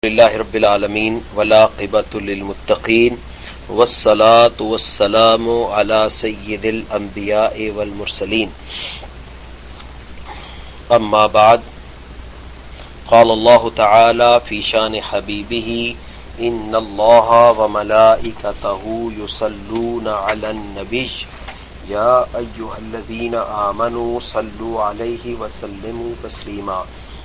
لله رب العالمين والعاقبة للمتقين والصلاة والسلام على سيد الأنبياء والمرسلين أما بعد قال الله تعالى في شان حبيبه إن الله وملائكته يصلون على النبي يا أيها الذين آمنوا صلوا عليه وسلموا تسليما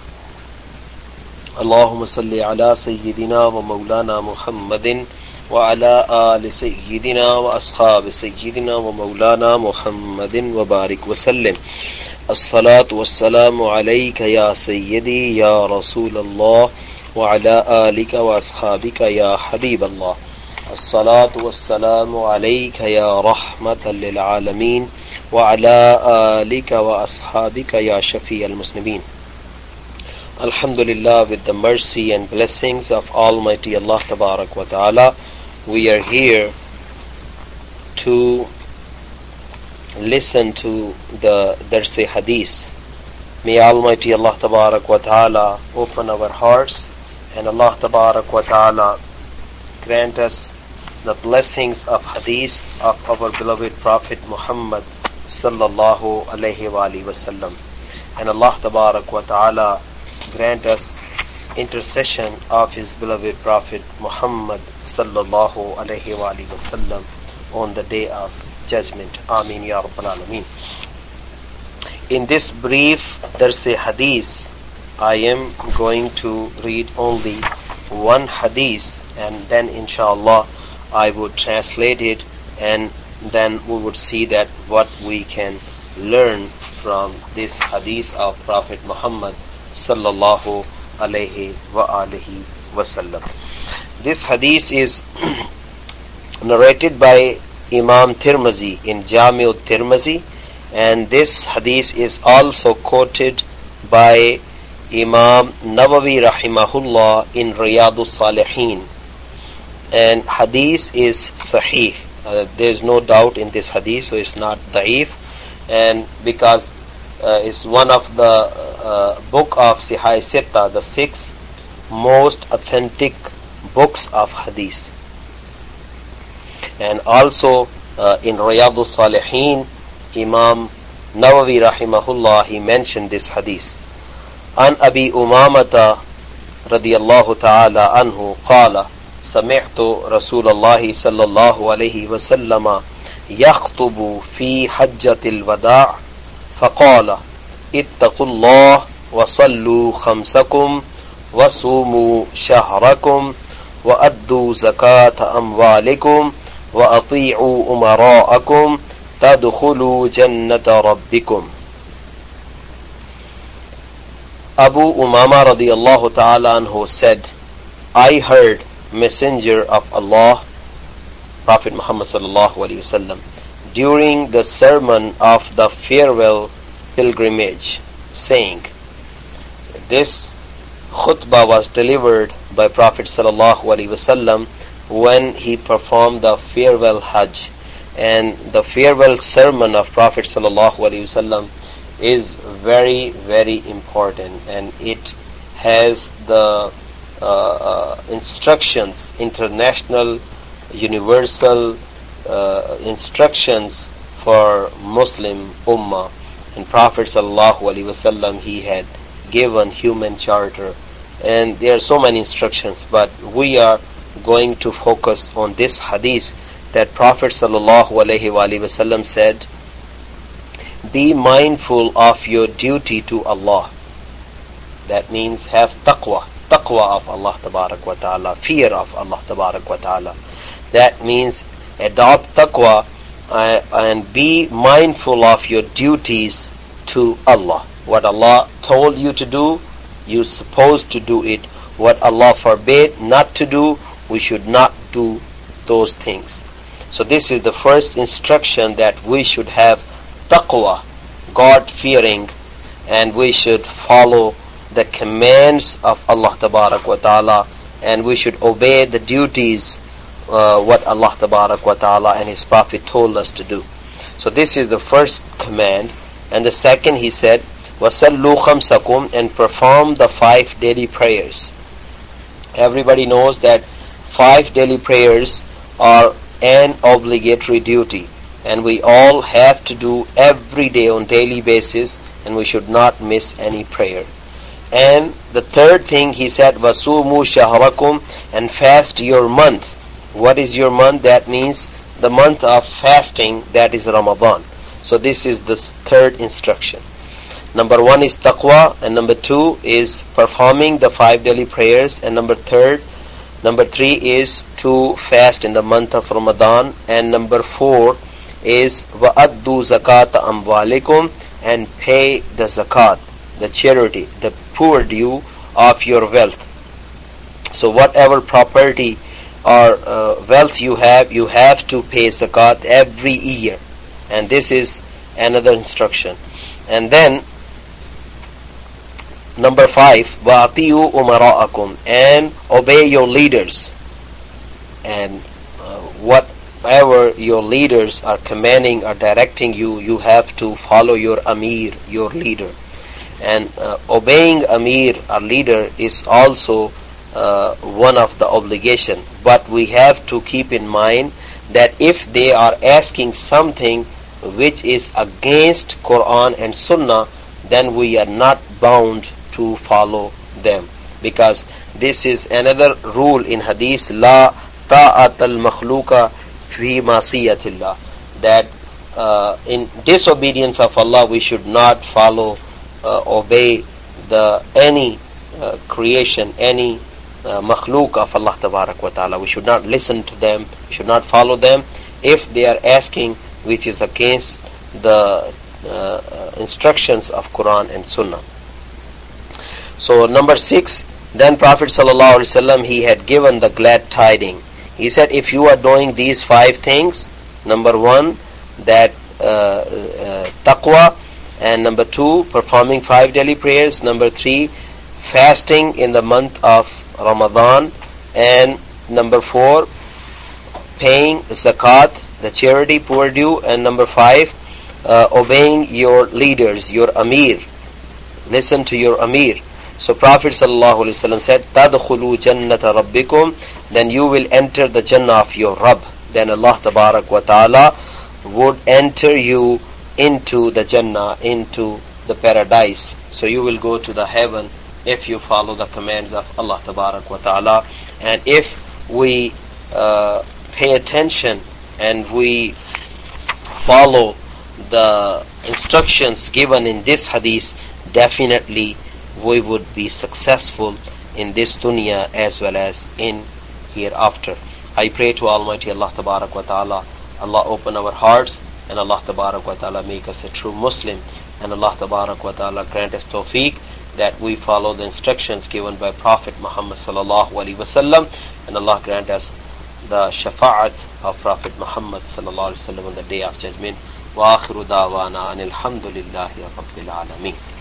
اللهم صل على سيدنا ومولانا محمد وعلى آل سيدنا وأصحاب سيدنا ومولانا محمد وبارك وسلم الصلاة والسلام عليك يا سيدي يا رسول الله وعلى آلك وأصحابك يا حبيب الله الصلاة والسلام عليك يا رحمة للعالمين وعلى آلك وأصحابك يا شفيع المذنبين. Alhamdulillah, with the mercy and blessings of Almighty Allah Tabarak wa Ta'ala, we are here to listen to the Darse Hadith. May Almighty Allah Tabarak wa Ta'ala open our hearts and Allah Tabarak wa Ta'ala grant us the blessings of Hadith of our beloved Prophet Muhammad Sallallahu Alaihi Wasallam. And Allah Tabarak wa Ta'ala grant us intercession of his beloved Prophet Muhammad sallallahu alaihi wasallam on the day of judgment. Ameen ya Rabbal Alameen. In this brief Darse Hadith, I am going to read only one Hadith and then inshallah I would translate it and then we would see that what we can learn from this Hadith of Prophet Muhammad sallallahu alayhi wa alihi wasallam. This hadith is narrated by Imam Tirmizi in Jami' al-Tirmizi, and this hadith is also quoted by Imam Nawawi rahimahullah in Riyadus Salihin, and hadith is sahih. There is no doubt in this hadith, so it's not da'if, and because it's one of the book of Sihai Sitta, the 6 most authentic books of hadith. And also in Riyadus Salihin, Imam Nawawi rahimahullah, he mentioned this hadith. An Abi Umamata radiyallahu ta'ala anhu qala سمعت رسول الله صلى الله عليه وسلم يخطب في حجة الوداع فقال اتقوا الله وصلوا خمسكم وصوموا شهركم وأدوا زكاة أموالكم وأطيعوا أمراءكم تدخلوا جنة ربكم. Abu Umama radiyallahu ta'ala anhu said, I heard Messenger of Allah, Prophet Muhammad sallallahu alayhi wasallam, during the sermon of the farewell pilgrimage, saying, this khutbah was delivered by Prophet sallallahu alaihi wasallam when he performed the farewell hajj, and the farewell sermon of Prophet sallallahu alaihi wasallam is very, very important, and it has the instructions, international, universal instructions for Muslim Ummah. And Prophet sallallahu alaihi wasallam, he had given human charter, and there are so many instructions, but we are going to focus on this hadith that Prophet sallallahu alaihi wasallam said, be mindful of your duty to Allah. That means have taqwa of Allah tabarak wa ta'ala, fear of Allah tabarak wa ta'ala. That means adopt taqwa and be mindful of your duties to Allah. What Allah told you to do, you're supposed to do it. What Allah forbade not to do, we should not do those things. So this is the first instruction, that we should have taqwa, God fearing, and we should follow the commands of Allah Tabarak wa Ta'ala, and we should obey the duties what Allah Tabarak wa Ta'ala and His Prophet told us to do. So this is the first command. And the second, he said, وَصَلُّوا خَمْسَكُمْ, and perform the 5 daily prayers. Everybody knows that 5 daily prayers are an obligatory duty, and we all have to do every day on daily basis, and we should not miss any prayer. And the third thing he said, وَصُومُوا شَهْرَكُمْ, and fast your month. What is your month? That means the month of fasting, that is Ramadan. So this is the third instruction. Number 1 is taqwa, and number 2 is performing the 5 daily prayers, and number 3 is to fast in the month of Ramadan, and number 4 is وَأَدُّوا زَكَاةَ أَمْوَالِكُمْ, and pay the zakat, the charity, the poor due of your wealth. So whatever property or wealth you have to pay zakat every year, and this is another instruction. And then number 5, وَأَطِيعُوا أُمَرَاءَكُمْ, and obey your leaders. And whatever your leaders are commanding or directing you, you have to follow your Amir, your leader. And obeying Amir, or leader, is also one of the obligation. But we have to keep in mind that if they are asking something which is against Quran and Sunnah, then we are not bound to follow them, because this is another rule in hadith, la ta'at al-makhluqa fi masiyatillah, that in disobedience of Allah we should not follow, obey any creation, any makhluk of Allah tabarak wa ta'ala. We should not listen to them, we should not follow them if they are asking which is against the instructions of Quran and Sunnah. So number 6, then Prophet ﷺ, he had given the glad tiding. He said, if you are doing these 5 things, number 1, that taqwa, and number 2, performing 5 daily prayers, number 3, fasting in the month of Ramadan, and number 4, paying zakat, the charity, poor due, and number 5, obeying your leaders, your Amir. Listen to your Amir. So Prophet ﷺ said, تَدْخُلُوا جَنَّةَ رَبِّكُمْ, then you will enter the Jannah of your Rabb. Then Allah Tabarak wa Ta'ala would enter you into the Jannah, into the paradise. So you will go to the heaven if you follow the commands of Allah Tabarak wa Ta'ala. And if we pay attention and we follow the instructions given in this hadith, definitely we would be successful in this dunya as well as in hereafter. I pray to Almighty Allah Tabarak wa Ta'ala, Allah open our hearts, and Allah Tabarak wa Ta'ala make us a true Muslim, and Allah Tabarak wa Ta'ala grant us tawfiq that we follow the instructions given by Prophet Muhammad sallallahu alaihi wasallam, and Allah grant us the shafa'at of Prophet Muhammad sallallahu alaihi wasallam on the day of judgment. Wa akhiru da'wana anil hamdulillahi rabbil alameen.